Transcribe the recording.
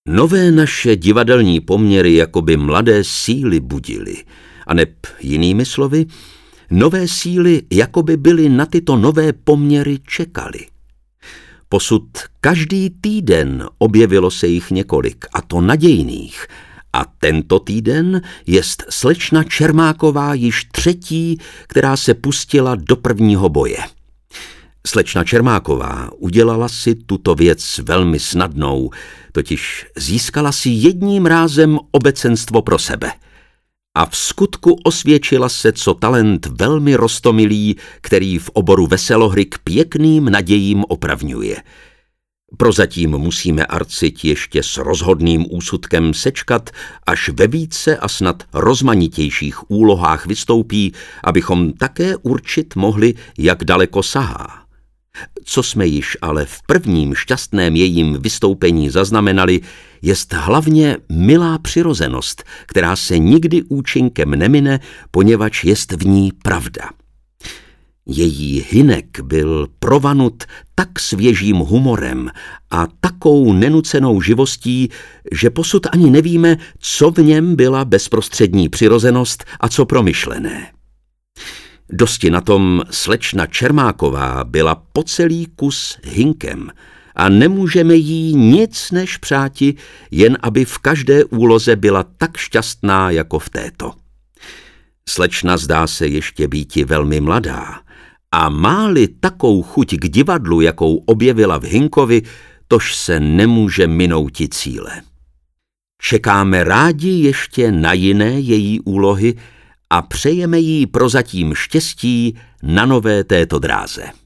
Nové naše divadelní poměry jakoby mladé síly budily, aneb jinými slovy, nové síly jakoby byly na tyto nové poměry čekali. Posud každý týden objevilo se jich několik, a to nadějných, a tento týden jest slečna Čermáková již třetí, která se pustila do prvního boje. Slečna Čermáková udělala si tuto věc velmi snadnou, totiž získala si jedním rázem obecenstvo pro sebe. A v skutku osvědčila se co talent velmi roztomilý, který v oboru veselohry k pěkným nadějím opravňuje. Prozatím musíme arcit ještě s rozhodným úsudkem sečkat, až ve více a snad rozmanitějších úlohách vystoupí, abychom také určit mohli, jak daleko sahá. Co jsme již ale v prvním šťastném jejím vystoupení zaznamenali, jest hlavně milá přirozenost, která se nikdy účinkem nemine, poněvadž jest v ní pravda. Její hynek byl provanut tak svěžím humorem a takou nenucenou živostí, že posud ani nevíme, co v něm byla bezprostřední přirozenost a co promyšlené. Dosti na tom slečna Čermáková byla po celý kus hynkem a nemůžeme jí nic než přáti, jen aby v každé úloze byla tak šťastná jako v této. Slečna zdá se ještě býti velmi mladá a má-li takou chuť k divadlu, jakou objevila v Hynkovi, tož se nemůže minouti cíle. Čekáme rádi ještě na jiné její úlohy a přejeme jí prozatím štěstí na nové této dráze.